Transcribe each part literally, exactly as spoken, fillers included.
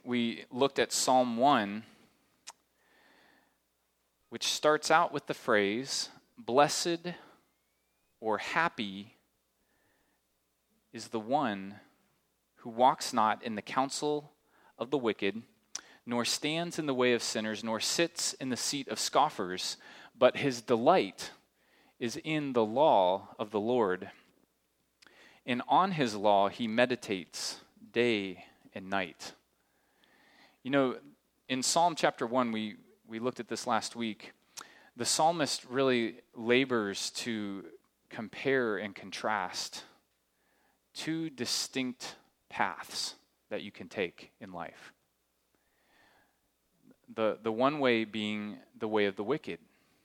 we looked at Psalm one, which starts out with the phrase, "Blessed or happy is the one who walks not in the counsel of the wicked, nor stands in the way of sinners, nor sits in the seat of scoffers, but his delight is in the law of the Lord. And on his law he meditates day and night." You know, in Psalm chapter one, we, we looked at this last week, the psalmist really labors to compare and contrast two distinct paths that you can take in life. The, the one way being the way of the wicked,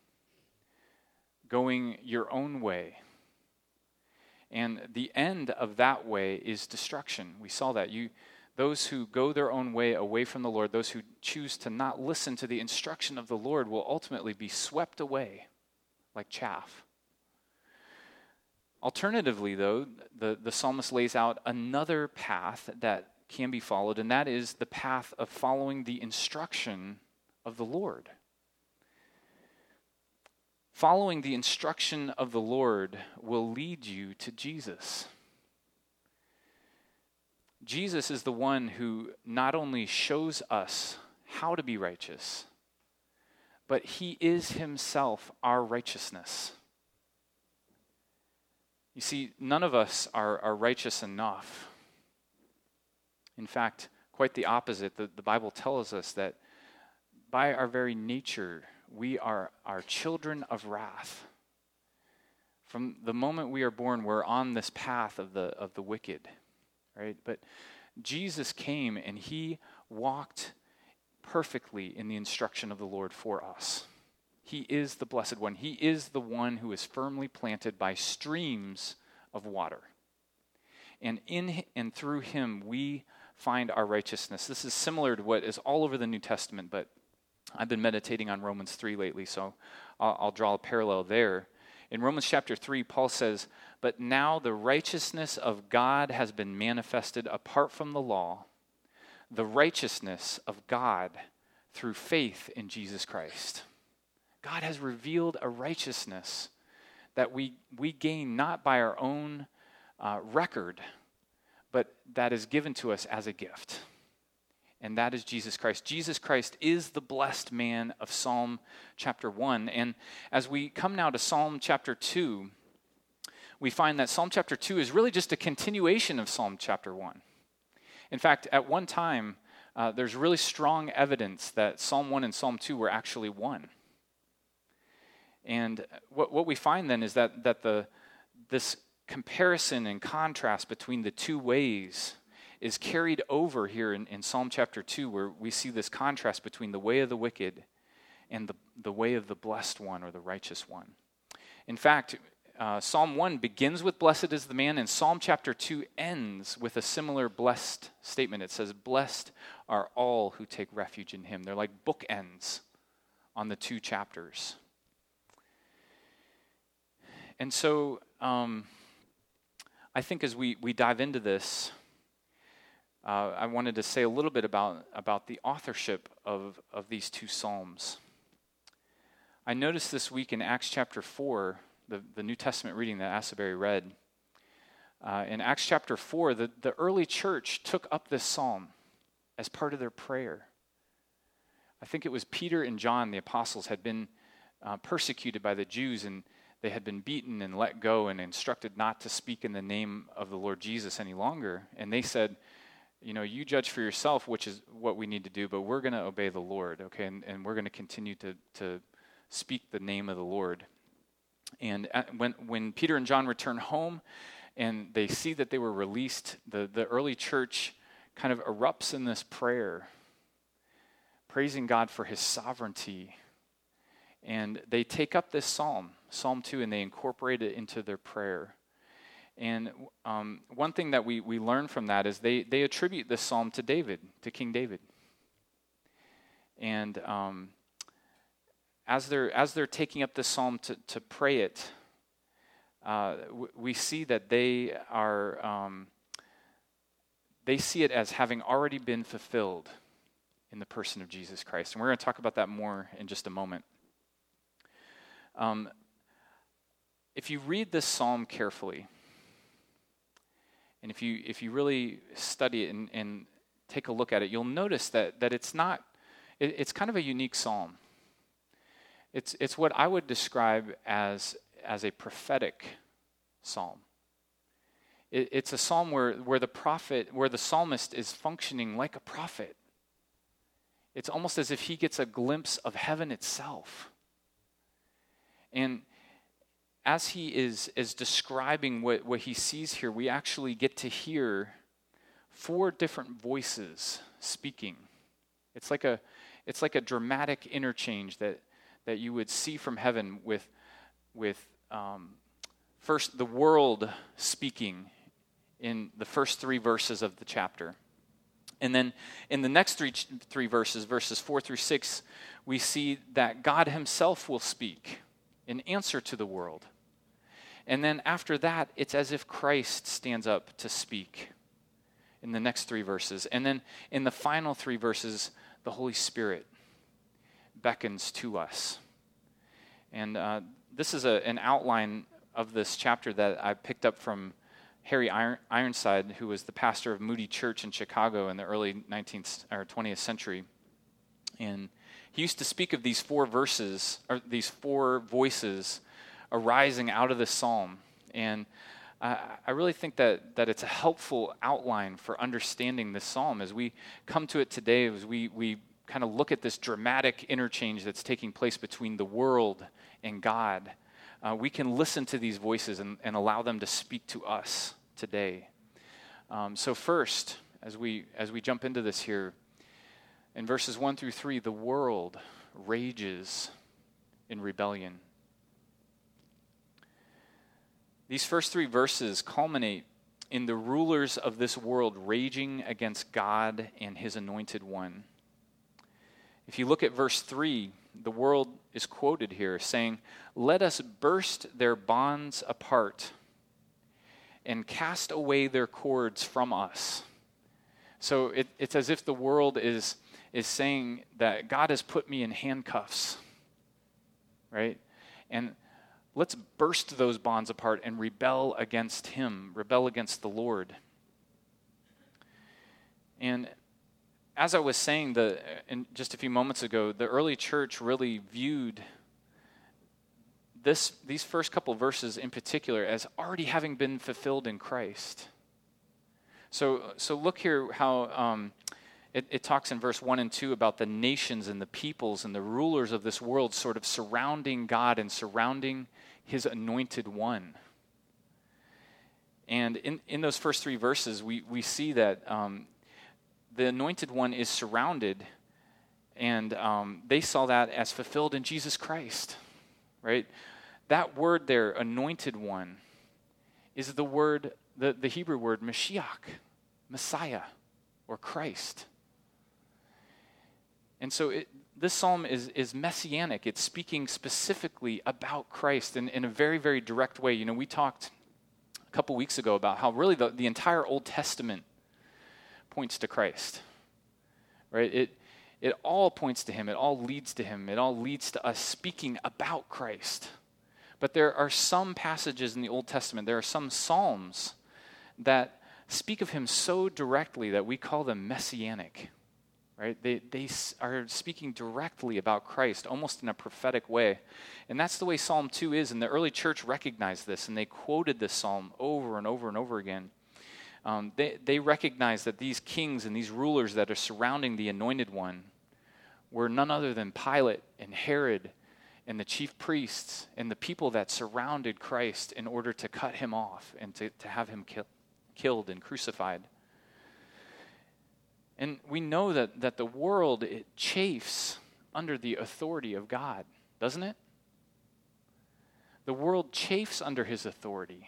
going your own way. And the end of that way is destruction. We saw that. You, those who go their own way away from the Lord, those who choose to not listen to the instruction of the Lord will ultimately be swept away like chaff. Alternatively, though, the, the psalmist lays out another path that can be followed, and that is the path of following the instruction of the Lord. Following the instruction of the Lord will lead you to Jesus. Jesus is the one who not only shows us how to be righteous, but he is himself our righteousness. You see, none of us are, are righteous enough. In fact, quite the opposite. The, the Bible tells us that by our very nature, we are, are children of wrath. From the moment we are born, we're on this path of the of the wicked, right? But Jesus came and he walked perfectly in the instruction of the Lord for us. He is the blessed one. He is the one who is firmly planted by streams of water. And in and through him, we find our righteousness. This is similar to what is all over the New Testament, but I've been meditating on Romans three lately, so I'll, I'll draw a parallel there. In Romans chapter three, Paul says, "But now the righteousness of God has been manifested apart from the law, the righteousness of God through faith in Jesus Christ." God has revealed a righteousness that we, we gain not by our own uh, record, but that is given to us as a gift. And that is Jesus Christ. Jesus Christ is the blessed man of Psalm chapter one. And as we come now to Psalm chapter two, we find that Psalm chapter two is really just a continuation of Psalm chapter one. In fact, at one time, uh, there's really strong evidence that Psalm one and Psalm two were actually one. And what, what we find then is that, that the this comparison and contrast between the two ways is carried over here in, in Psalm chapter two, where we see this contrast between the way of the wicked and the, the way of the blessed one or the righteous one. In fact, uh, Psalm one begins with "Blessed is the man," and Psalm chapter two ends with a similar blessed statement. It says, "Blessed are all who take refuge in him." They're like bookends on the two chapters. And so um, I think as we, we dive into this, Uh, I wanted to say a little bit about, about the authorship of, of these two Psalms. I noticed this week in Acts chapter four, the, the New Testament reading that Asbury read, uh, in Acts chapter four, the, the early church took up this psalm as part of their prayer. I think it was Peter and John, the apostles, had been uh, persecuted by the Jews, and they had been beaten and let go and instructed not to speak in the name of the Lord Jesus any longer. And they said, you know, you judge for yourself, which is what we need to do, but we're going to obey the Lord, okay? And, and we're going to continue to, to speak the name of the Lord. And at, when, when Peter and John return home and they see that they were released, the, the early church kind of erupts in this prayer, praising God for his sovereignty. And they take up this psalm, Psalm two, and they incorporate it into their prayer. And um, one thing that we, we learn from that is they, they attribute this psalm to David, to King David. And um, as they're as they're taking up this psalm to, to pray it, uh, w- we see that they are um, they see it as having already been fulfilled in the person of Jesus Christ. And we're going to talk about that more in just a moment. Um, if you read this psalm carefully, and if you if you really study it and, and take a look at it, you'll notice that that it's not, it, it's kind of a unique psalm. It's it's what I would describe as as a prophetic psalm. It, it's a psalm where, where the prophet, where the psalmist is functioning like a prophet. It's almost as if he gets a glimpse of heaven itself. And as he is, is describing what, what he sees here, we actually get to hear four different voices speaking. It's like a it's like a dramatic interchange that, that you would see from heaven with with um, first the world speaking in the first three verses of the chapter. And then in the next three, three verses, verses four through six, we see that God himself will speak in answer to the world. And then after that, it's as if Christ stands up to speak in the next three verses. And then in the final three verses, the Holy Spirit beckons to us. And uh, this is a, an outline of this chapter that I picked up from Harry Iron, Ironside, who was the pastor of Moody Church in Chicago in the early nineteenth or twentieth century. And he used to speak of these four verses, or these four voices arising out of this psalm. And I, I really think that, that it's a helpful outline for understanding this psalm as we come to it today, as we, we kind of look at this dramatic interchange that's taking place between the world and God. Uh, we can listen to these voices and, and allow them to speak to us today. Um, so first, as we as we jump into this here, in verses one through three, the world rages in rebellion. These first three verses culminate in the rulers of this world raging against God and his anointed one. If you look at verse three, the world is quoted here saying, "Let us burst their bonds apart and cast away their cords from us." So it, it's as if the world is, is saying that God has put me in handcuffs, right? And let's burst those bonds apart and rebel against him, rebel against the Lord. And as I was saying the, in just a few moments ago, the early church really viewed this, these first couple verses in particular as already having been fulfilled in Christ. So, so look here how um, it, it talks in verse one and two about the nations and the peoples and the rulers of this world sort of surrounding God and surrounding his anointed one. And in, in those first three verses, we, we see that um, the anointed one is surrounded, and um, they saw that as fulfilled in Jesus Christ, right? That word there, anointed one, is the word, the, the Hebrew word, Mashiach, Messiah, or Christ. And so it, this psalm is, is messianic. It's speaking specifically about Christ in, in a very, very direct way. You know, we talked a couple weeks ago about how really the, the entire Old Testament points to Christ, right? It it all points to him. It all leads to him. It all leads to us speaking about Christ. But there are some passages in the Old Testament, there are some psalms that speak of him so directly that we call them messianic, right? They they are speaking directly about Christ, almost in a prophetic way. And that's the way Psalm two is, and the early church recognized this, and they quoted this psalm over and over and over again. Um, they, they recognize that these kings and these rulers that are surrounding the anointed one were none other than Pilate and Herod and the chief priests and the people that surrounded Christ in order to cut him off and to, to have him kill, killed and crucified. And we know that, that the world, it chafes under the authority of God, doesn't it? The world chafes under his authority.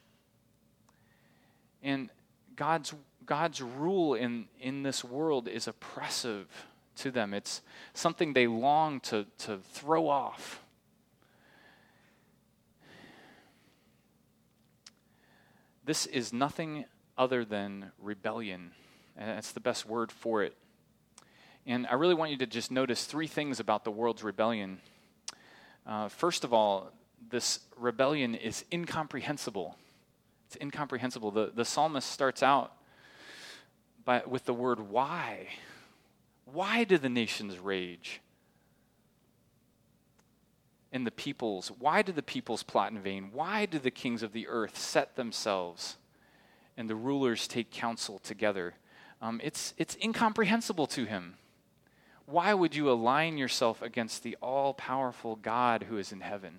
And God's God's rule in, in this world is oppressive to them. It's something they long to, to throw off. This is nothing other than rebellion, and that's the best word for it. And I really want you to just notice three things about the world's rebellion. Uh, first of all, this rebellion is incomprehensible. It's incomprehensible. The, the psalmist starts out by, with the word why. Why do the nations rage? And the peoples, why do the peoples plot in vain? Why do the kings of the earth set themselves and the rulers take counsel together? Um, it's, it's incomprehensible to him. Why would you align yourself against the all-powerful God who is in heaven?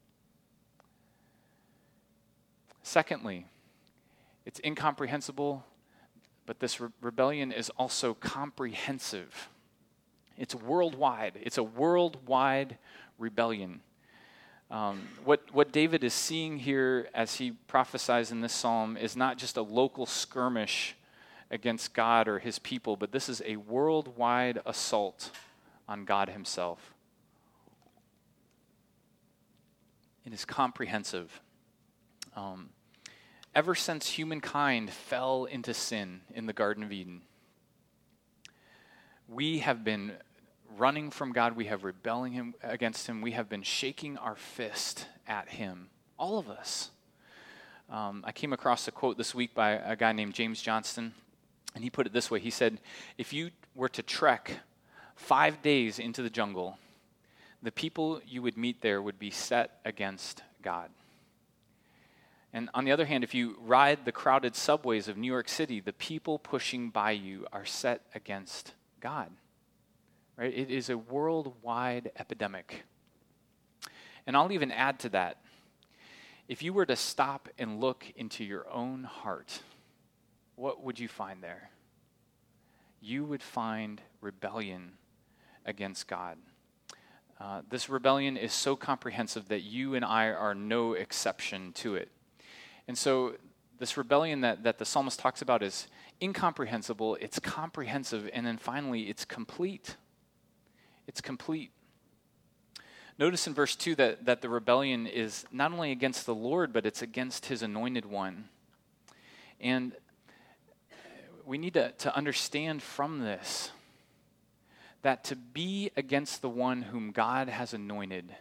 Secondly, it's incomprehensible, but this re- rebellion is also comprehensive. It's worldwide. It's a worldwide rebellion. Um, what, what David is seeing here as he prophesies in this psalm is not just a local skirmish against God or his people, but this is a worldwide assault on God himself. It is comprehensive. Um, ever since humankind fell into sin in the Garden of Eden, we have been running from God. We have rebelling him, against him. We have been shaking our fist at him. All of us. Um, I came across a quote this week by a guy named James Johnston, and he put it this way. He said, if you were to trek five days into the jungle, the people you would meet there would be set against God. And on the other hand, if you ride the crowded subways of New York City, the people pushing by you are set against God. Right? It is a worldwide epidemic. And I'll even add to that. If you were to stop and look into your own heart, what would you find there? You would find rebellion against God. Uh, this rebellion is so comprehensive that you and I are no exception to it. And so this rebellion that, that the psalmist talks about is incomprehensible, it's comprehensive, and then finally it's complete. It's complete. Notice in verse two that, that the rebellion is not only against the Lord, but it's against his anointed one. And we need to, to understand from this that to be against the one whom God has anointed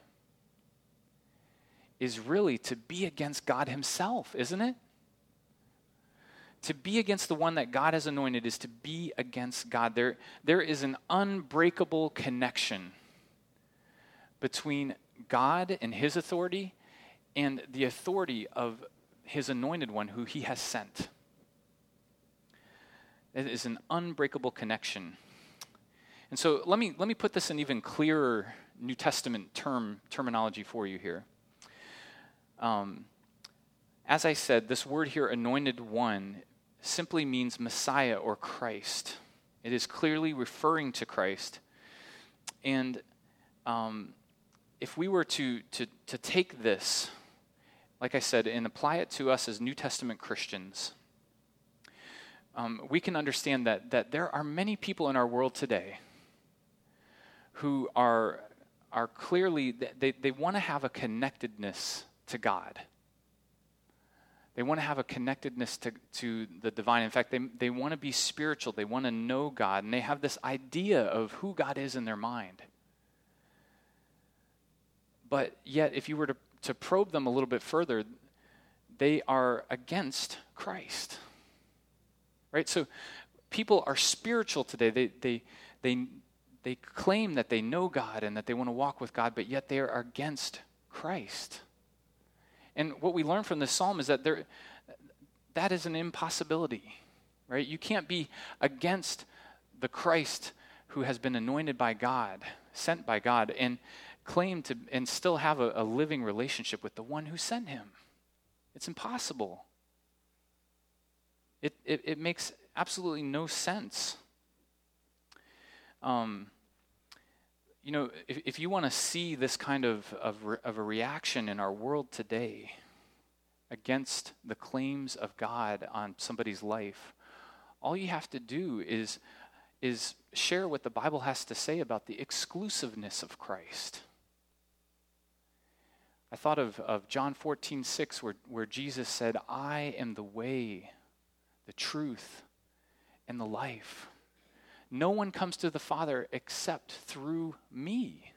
is really to be against God himself, isn't it? To be against the one that God has anointed is to be against God. There, there is an unbreakable connection between God and his authority and the authority of his anointed one who he has sent. It is an unbreakable connection. And so let me let me put this in even clearer New Testament term terminology for you here. Um, as I said, this word here, anointed one, simply means Messiah or Christ. It is clearly referring to Christ. And um, if we were to, to, to take this, like I said, and apply it to us as New Testament Christians, um, we can understand that, that there are many people in our world today who are, are clearly, they, they want to have a connectedness to God. They want to have a connectedness to, to the divine. In fact, they, they want to be spiritual. They want to know God. And they have this idea of who God is in their mind. But yet, if you were to, to probe them a little bit further, they are against Christ. Right? So people are spiritual today. They, they, they, they claim that they know God and that they want to walk with God, but yet they are against Christ. And what we learn from this psalm is that there, that is an impossibility, right? You can't be against the Christ who has been anointed by God, sent by God, and claim to and still have a, a living relationship with the one who sent him. It's impossible. It it, it makes absolutely no sense. Um. You know, if, if you want to see this kind of, of, re, of a reaction in our world today against the claims of God on somebody's life, all you have to do is, is share what the Bible has to say about the exclusiveness of Christ. I thought of, of John fourteen six, where, where Jesus said, I am the way, the truth, and the life. no one comes to the Father except through me.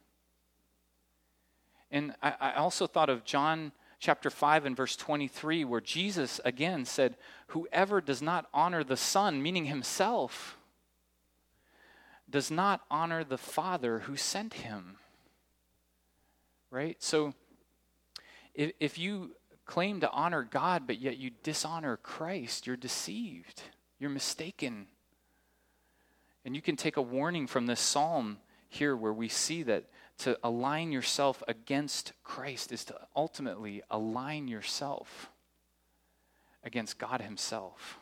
And I, I also thought of John chapter five and verse twenty-three, where Jesus again said, whoever does not honor the Son, meaning himself, does not honor the Father who sent him. Right? So if, if you claim to honor God, but yet you dishonor Christ, you're deceived. You're mistaken. And you can take a warning from this psalm here where we see that to align yourself against Christ is to ultimately align yourself against God himself.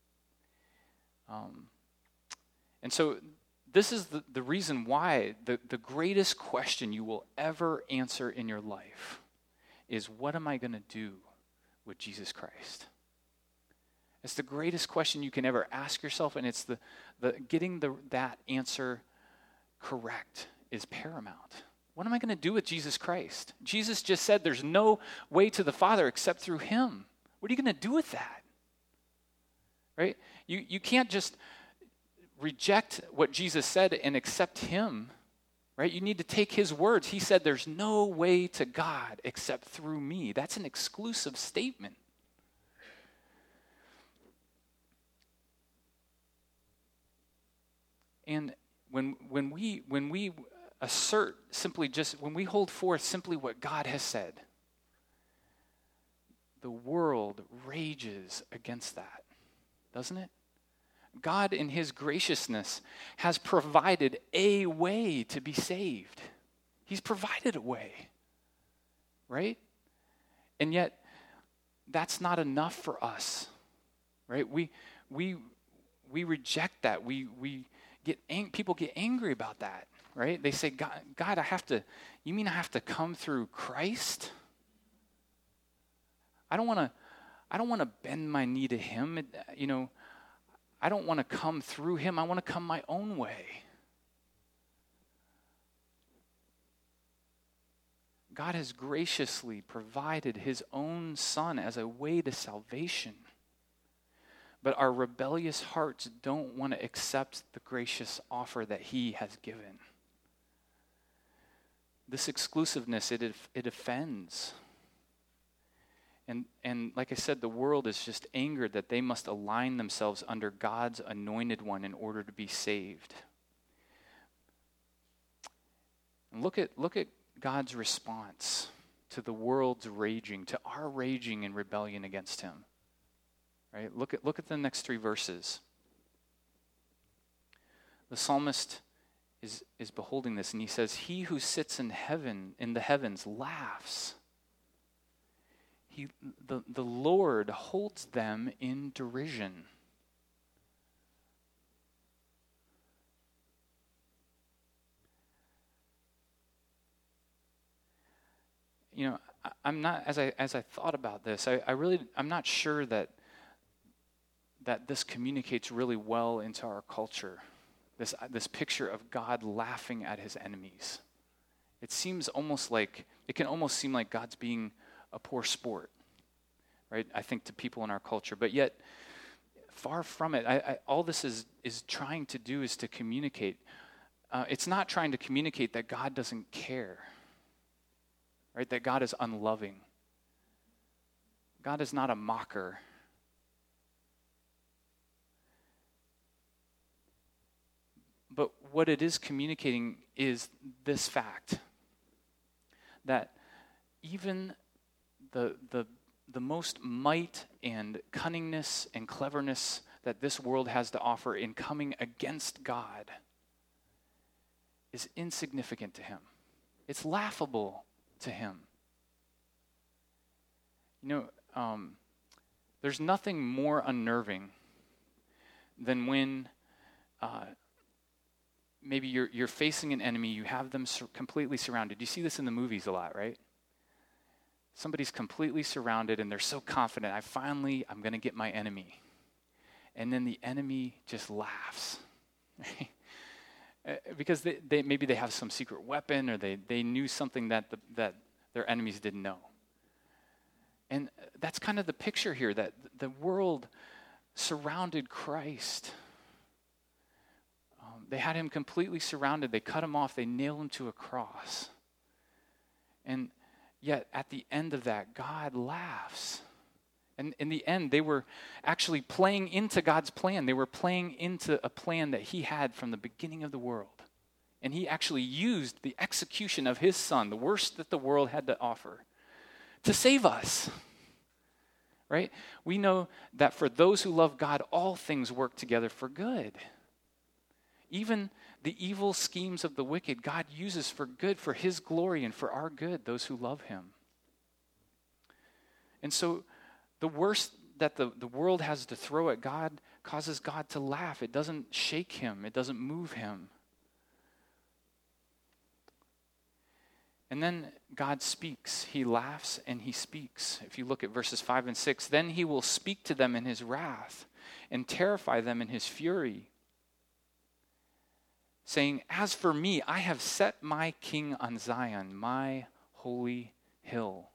Um, and so this is the, the reason why the, the greatest question you will ever answer in your life is, what am I going to do with Jesus Christ? It's the greatest question you can ever ask yourself, and it's the, the getting the, that answer correct is paramount. What am I going to do with Jesus Christ? Jesus just said there's no way to the Father except through him. What are you going to do with that? Right? You, you can't just reject what Jesus said and accept him. Right? You need to take his words. He said there's no way to God except through me. That's an exclusive statement. And when when we when we assert simply just, when we hold forth simply what God has said, the world rages against that, doesn't it? God in his graciousness has provided a way to be saved. He's provided a way, right? And yet, that's not enough for us, right? We we we reject that. We we get ang- people get angry about that, right? They say, God, God, I have to. You mean I have to come through Christ? I don't want to. I don't want to bend my knee to him. You know, I don't want to come through him. I want to come my own way. God has graciously provided his own Son as a way to salvation. But our rebellious hearts don't want to accept the gracious offer that he has given. This exclusiveness, it, it offends. And, and like I said, the world is just angered that they must align themselves under God's anointed one in order to be saved. And look at, look at God's response to the world's raging, to our raging in rebellion against him. Right? Look at, look at the next three verses. The psalmist is, is beholding this, and he says, he who sits in heaven, in the heavens, laughs. He, the, the Lord holds them in derision. You know, I, I'm not, as I as I thought about this, I, I really, I'm not sure that that this communicates really well into our culture. This this picture of God laughing at his enemies. It seems almost like, it can almost seem like God's being a poor sport, right? I think to people in our culture, but yet far from it. I, I, all this is is trying to do is to communicate. Uh, it's not trying to communicate that God doesn't care, right? That God is unloving. God is not a mocker. But what it is communicating is this fact, that even the the the most might and cunningness and cleverness that this world has to offer in coming against God is insignificant to him. It's laughable to him. You know, um, there's nothing more unnerving than when uh, maybe you're you're facing an enemy, you have them sur- completely surrounded. You see this in the movies a lot, right? Somebody's completely surrounded and they're so confident, I finally, I'm going to get my enemy. And then the enemy just laughs. Because they, they maybe they have some secret weapon, or they, they knew something that the, that their enemies didn't know. And that's kind of the picture here, that the world surrounded Christ. Um, They had him completely surrounded. They cut him off. They nailed him to a cross. And yet, at the end of that, God laughs. And in the end, they were actually playing into God's plan. They were playing into a plan that he had from the beginning of the world. And he actually used the execution of his son, the worst that the world had to offer, to save us. Right? We know that for those who love God, all things work together for good. Even the evil schemes of the wicked, God uses for good, for his glory and for our good, those who love him. And so the worst that the, the world has to throw at God causes God to laugh. It doesn't shake him. It doesn't move him. And then God speaks. He laughs and he speaks. If you look at verses five and six, then he will speak to them in his wrath and terrify them in his fury, saying, as for me, I have set my king on Zion, my holy hill.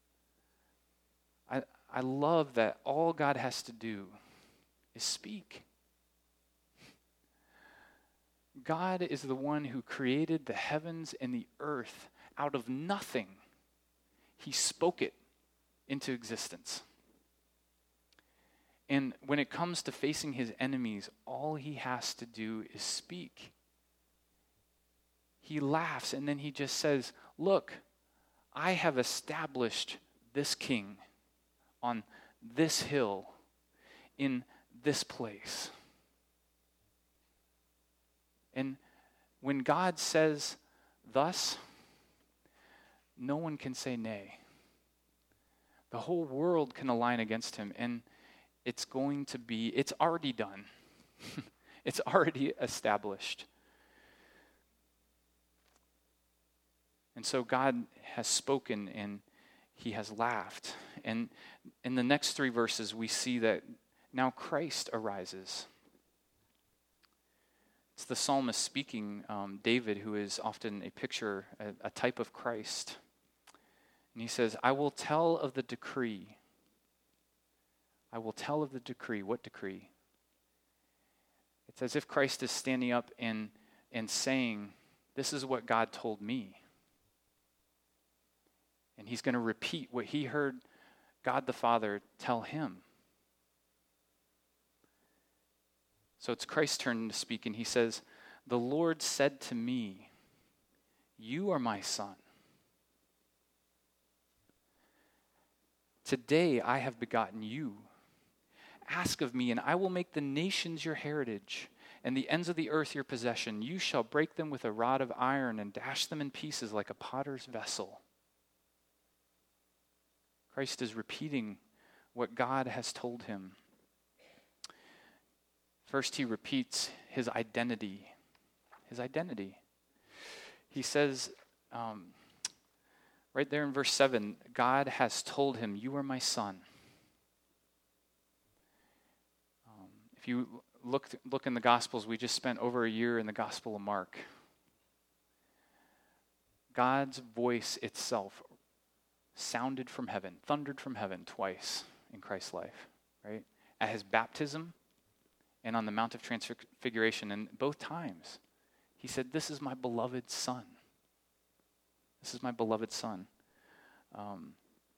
I, I love that all God has to do is speak. God is the one who created the heavens and the earth out of nothing. He spoke it into existence. And when it comes to facing his enemies, all he has to do is speak. He laughs and then he just says, look, I have established this king on this hill in this place. And when God says thus, no one can say nay. The whole world can align against him, and it's going to be, it's already done. It's already established. And so God has spoken and he has laughed. And in the next three verses, we see that now Christ arises. It's the psalmist speaking, um, David, who is often a picture, a, a type of Christ. And he says, I will tell of the decree. I will tell of the decree. What decree? It's as if Christ is standing up and, and saying, this is what God told me. And he's going to repeat what he heard God the Father tell him. So it's Christ's turn to speak, and he says, the Lord said to me, you are my son. Today I have begotten you. Ask of me, and I will make the nations your heritage, and the ends of the earth your possession. You shall break them with a rod of iron and dash them in pieces like a potter's vessel. Christ is repeating what God has told him. First, he repeats his identity. His identity. He says, um, right there in verse seven, God has told him, you are my son. Um, if you look, look in the Gospels, we just spent over a year in the Gospel of Mark. God's voice itself sounded from heaven, thundered from heaven twice in Christ's life, right? At his baptism and on the Mount of Transfiguration, and both times he said, this is my beloved son. This is my beloved son. Um,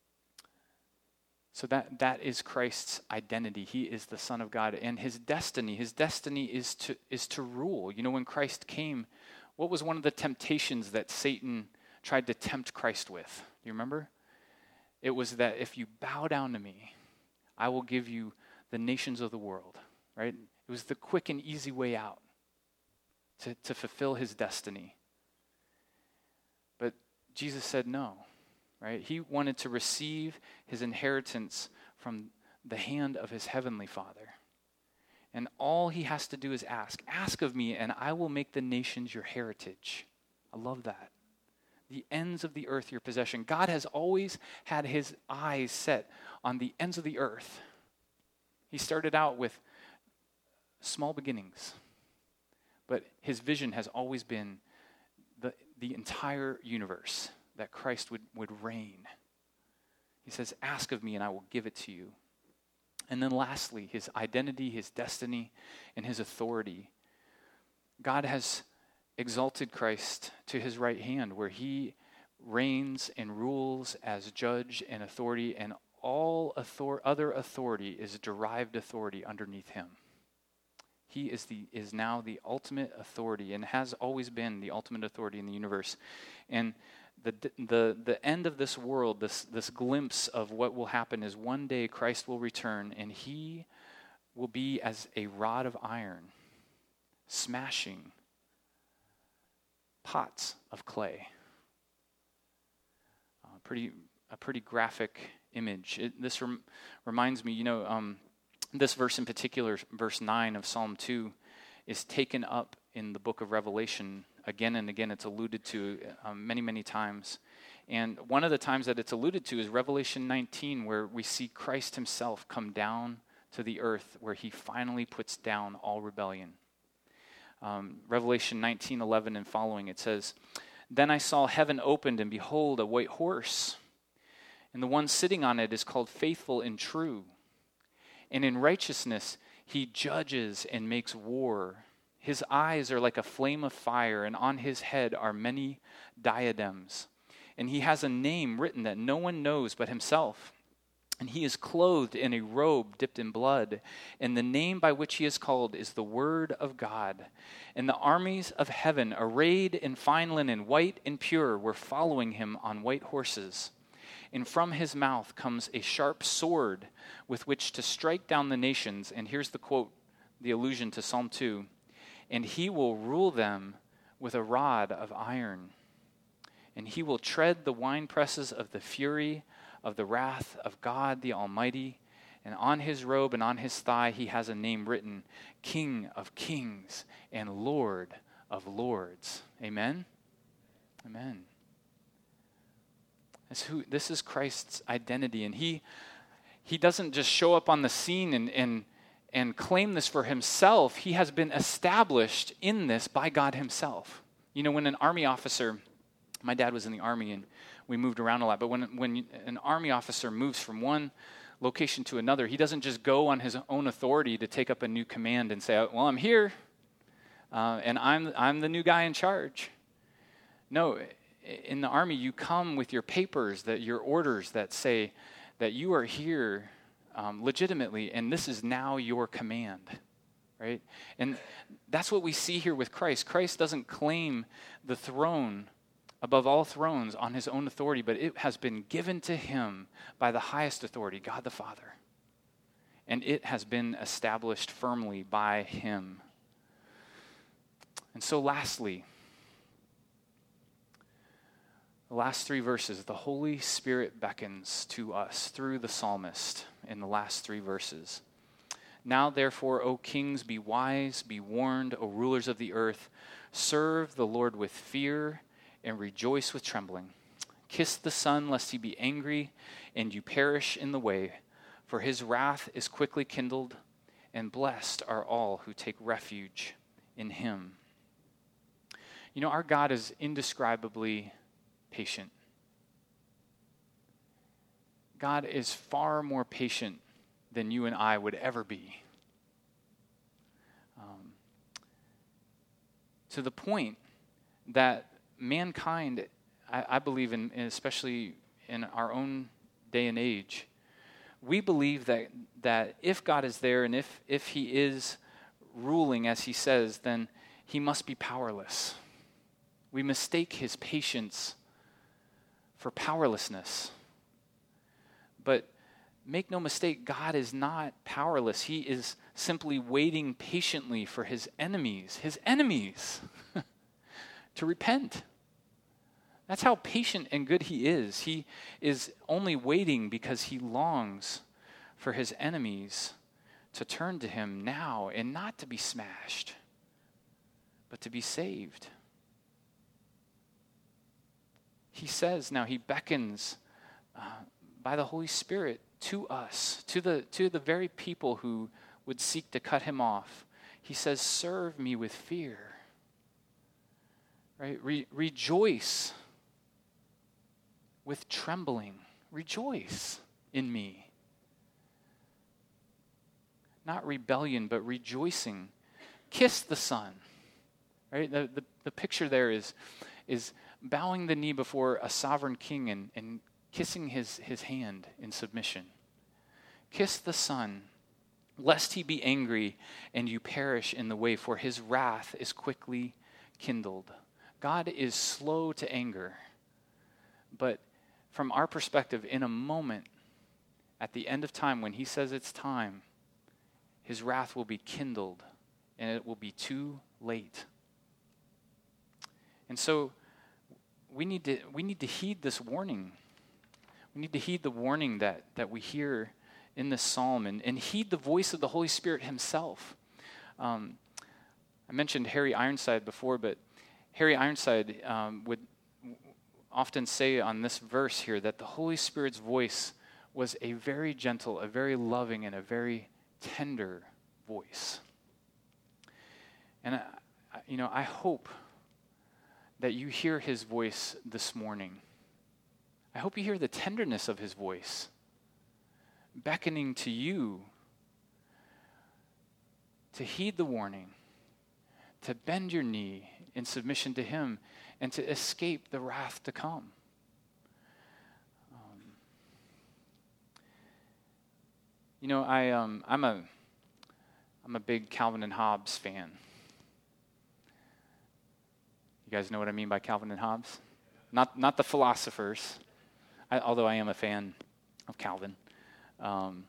so that that is Christ's identity. He is the Son of God, and his destiny, his destiny is to is to rule. You know, when Christ came, what was one of the temptations that Satan tried to tempt Christ with? Do you remember? It was that if you bow down to me, I will give you the nations of the world, right? It was the quick and easy way out to, to fulfill his destiny. But Jesus said no, right? He wanted to receive his inheritance from the hand of his heavenly Father. And all he has to do is ask. Ask of me, and I will make the nations your heritage. I love that. The ends of the earth your possession. God has always had his eyes set on the ends of the earth. He started out with small beginnings, but his vision has always been the, the entire universe, that Christ would, would reign. He says, ask of me and I will give it to you. And then lastly, his identity, his destiny, and his authority. God has exalted Christ to his right hand, where he reigns and rules as judge and authority, and all author- other authority is derived authority underneath him. He is the is now the ultimate authority and has always been the ultimate authority in the universe. And the the the end of this world, this this glimpse of what will happen, is one day Christ will return, and he will be as a rod of iron, smashing pots of clay. Uh, pretty a pretty graphic image. It, this rem, reminds me, you know, um, this verse in particular, verse nine of Psalm two, is taken up in the book of Revelation again and again. It's alluded to um, many, many times. And one of the times that it's alluded to is Revelation nineteen, where we see Christ himself come down to the earth, where he finally puts down all rebellion. Um, Revelation nineteen eleven and following, it says, "Then I saw heaven opened, and behold, a white horse. And the one sitting on it is called Faithful and True. And in righteousness he judges and makes war. His eyes are like a flame of fire, and on his head are many diadems. And he has a name written that no one knows but himself. And he is clothed in a robe dipped in blood. And the name by which he is called is the Word of God. And the armies of heaven, arrayed in fine linen, white and pure, were following him on white horses. And from his mouth comes a sharp sword with which to strike down the nations." And here's the quote, the allusion to Psalm two. "And he will rule them with a rod of iron. And he will tread the winepresses of the fury of the wrath of God the Almighty. And on his robe and on his thigh he has a name written, King of Kings and Lord of Lords." Amen? Amen. This, who, this is Christ's identity, and he he doesn't just show up on the scene and, and, and claim this for himself. He has been established in this by God himself. You know, when an army officer, my dad was in the army, and we moved around a lot, but when, when an army officer moves from one location to another, he doesn't just go on his own authority to take up a new command and say, well, I'm here, uh, and I'm I'm the new guy in charge. No, in the army, you come with your papers, that your orders that say that you are here um, legitimately, and this is now your command, right? And that's what we see here with Christ. Christ doesn't claim the throne above all thrones on his own authority, but it has been given to him by the highest authority, God the Father. And it has been established firmly by him. And so lastly, the last three verses, the Holy Spirit beckons to us through the psalmist in the last three verses. "Now therefore, O kings, be wise, be warned, O rulers of the earth. Serve the Lord with fear and rejoice with trembling. Kiss the Son, lest he be angry and you perish in the way. For his wrath is quickly kindled, and blessed are all who take refuge in him." You know, our God is indescribably patient. God is far more patient than you and I would ever be. Um, to the point that mankind, I, I believe, in, especially in our own day and age, we believe that that if God is there and if if he is ruling as he says, then he must be powerless. We mistake his patience for powerlessness. But make no mistake, God is not powerless. He is simply waiting patiently for his enemies, his enemies, to repent. That's how patient and good he is. He is only waiting because he longs for his enemies to turn to him now, and not to be smashed, but to be saved. He says now, he beckons uh, by the Holy Spirit to us, to the to the very people who would seek to cut him off. He says, serve me with fear. Right? Re- rejoice with trembling. Rejoice in me. Not rebellion, but rejoicing. Kiss the Son. right? The, the, the picture there is, is bowing the knee before a sovereign king and, and kissing his, his hand in submission. Kiss the Son, lest he be angry and you perish in the way, for his wrath is quickly kindled. God is slow to anger, but from our perspective, in a moment, at the end of time, when he says it's time, his wrath will be kindled, and it will be too late. And so we need to we need to heed this warning. We need to heed the warning that, that we hear in this psalm, and, and heed the voice of the Holy Spirit himself. Um, I mentioned Harry Ironside before, but Harry Ironside um, would often say on this verse here that the Holy Spirit's voice was a very gentle, a very loving, and a very tender voice. And, I, I- you know, I hope that you hear his voice this morning. I hope you hear the tenderness of his voice, beckoning to you to heed the warning, to bend your knee in submission to him, and to escape the wrath to come. Um, you know, I um, I'm a I'm a big Calvin and Hobbes fan. You guys know what I mean by Calvin and Hobbes? Not not the philosophers, I, although I am a fan of Calvin. Um,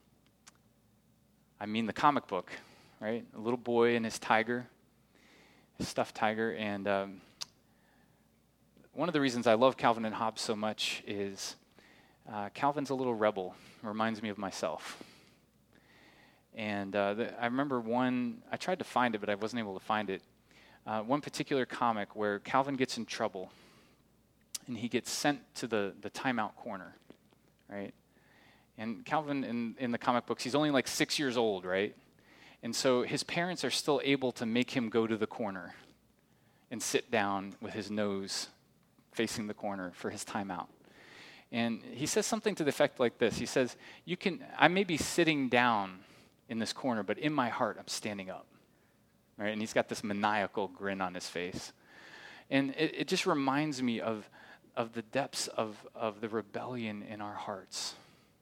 I mean the comic book, right? A little boy and his tiger, his stuffed tiger, and um, one of the reasons I love Calvin and Hobbes so much is uh, Calvin's a little rebel. Reminds me of myself. And uh, the, I remember one, I tried to find it, but I wasn't able to find it. Uh, one particular comic where Calvin gets in trouble, and he gets sent to the, the timeout corner, right? And Calvin, in, in the comic books, he's only like six years old, right? And so his parents are still able to make him go to the corner and sit down with his nose facing the corner for his timeout. And he says something to the effect like this. He says, "You can, I may be sitting down in this corner, but in my heart, I'm standing up." Right? And he's got this maniacal grin on his face. And it, it just reminds me of, of the depths of, of the rebellion in our hearts.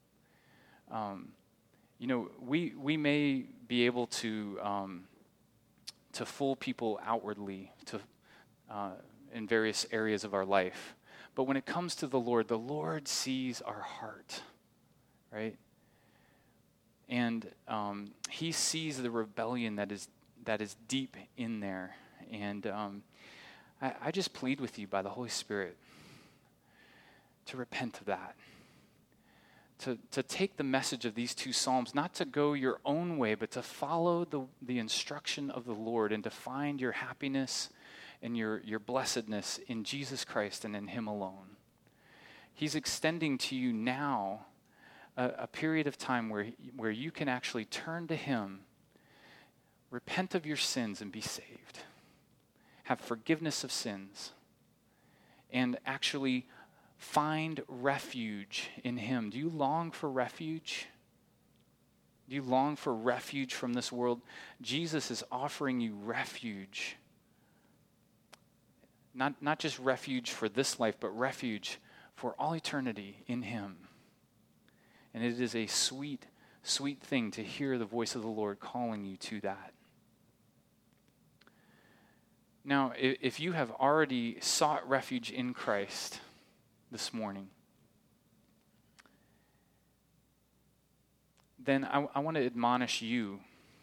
Um, you know, we we may be able to um, to fool people outwardly to uh, in various areas of our life, but when it comes to the Lord, the Lord sees our heart, right? And um, he sees the rebellion that is that is deep in there. And um, I, I just plead with you by the Holy Spirit to repent of that. To, to take the message of these two Psalms, not to go your own way, but to follow the, the instruction of the Lord and to find your happiness and your, your blessedness in Jesus Christ and in him alone. He's extending to you now a, a period of time where, where you can actually turn to him, repent of your sins and be saved, have forgiveness of sins, and actually find refuge in him. Do you long for refuge? Do you long for refuge from this world? Jesus is offering you refuge. Not, not just refuge for this life, but refuge for all eternity in him. And it is a sweet, sweet thing to hear the voice of the Lord calling you to that. Now, if you have already sought refuge in Christ this morning, then I, I want to admonish you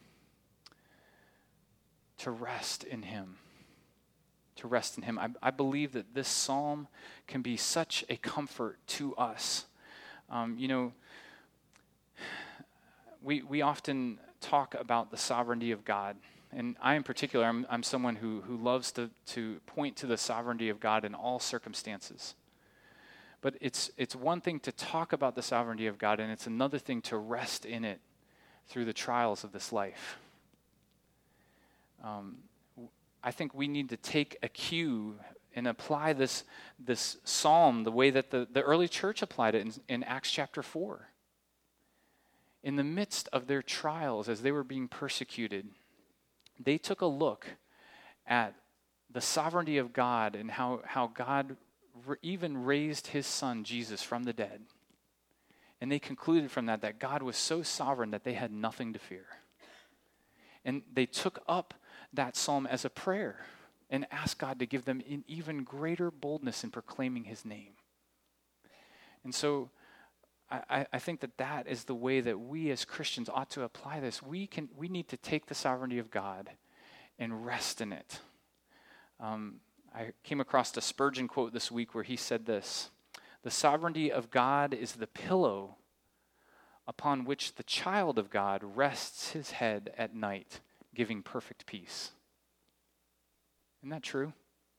to rest in him. To rest in him. I, I believe that this psalm can be such a comfort to us. Um, you know, we we often talk about the sovereignty of God. And I, in particular, I'm, I'm someone who, who loves to, to point to the sovereignty of God in all circumstances. But it's it's one thing to talk about the sovereignty of God, and it's another thing to rest in it through the trials of this life. Um, I think we need to take a cue and apply this, this psalm the way that the, the early church applied it in, in Acts chapter four. In the midst of their trials, as they were being persecuted, they took a look at the sovereignty of God and how, how God re- even raised his son, Jesus, from the dead. And they concluded from that that God was so sovereign that they had nothing to fear. And they took up that psalm as a prayer and asked God to give them an even greater boldness in proclaiming his name. And so I, I think that that is the way that we as Christians ought to apply this. We can we need to take the sovereignty of God and rest in it. Um, I came across a Spurgeon quote this week where he said this: "The sovereignty of God is the pillow upon which the child of God rests his head at night, giving perfect peace." Isn't that true?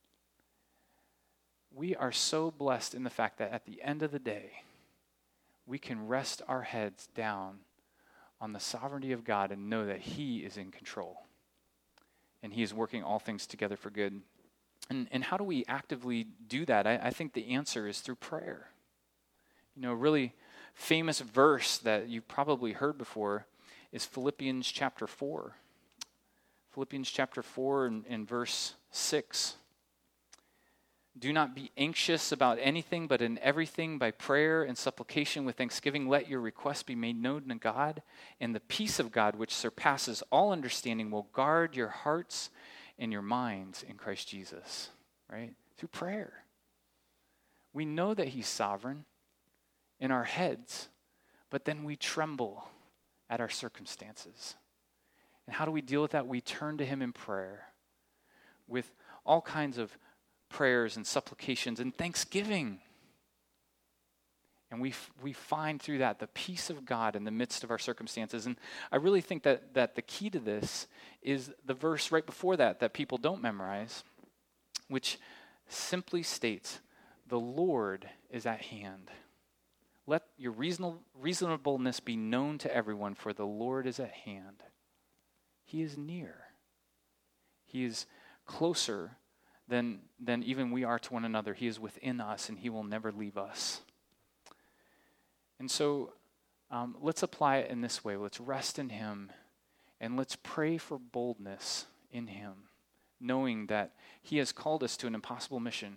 We are so blessed in the fact that at the end of the day, we can rest our heads down on the sovereignty of God and know that he is in control. And he is working all things together for good. And, and how do we actively do that? I, I think the answer is through prayer. You know, a really famous verse that you've probably heard before is Philippians chapter four. Philippians chapter four and, and verse six. "Do not be anxious about anything, but in everything by prayer and supplication with thanksgiving let your requests be made known to God, and the peace of God which surpasses all understanding will guard your hearts and your minds in Christ Jesus." Right? Through prayer. We know that he's sovereign in our heads, but then we tremble at our circumstances. And how do we deal with that? We turn to him in prayer with all kinds of prayers and supplications and thanksgiving. And we f- we find through that the peace of God in the midst of our circumstances. And I really think that, that the key to this is the verse right before that that people don't memorize, which simply states, "The Lord is at hand. Let your reasonable, reasonableness be known to everyone, for the Lord is at hand." He is near. He is closer than, than even we are to one another. He is within us, and he will never leave us. And so um, let's apply it in this way. Let's rest in him, and let's pray for boldness in him, knowing that he has called us to an impossible mission,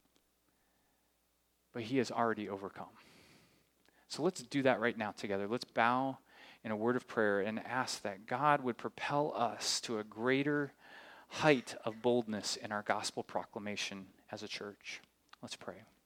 but he has already overcome. So let's do that right now together. Let's bow in a word of prayer and ask that God would propel us to a greater height of boldness in our gospel proclamation as a church. Let's pray.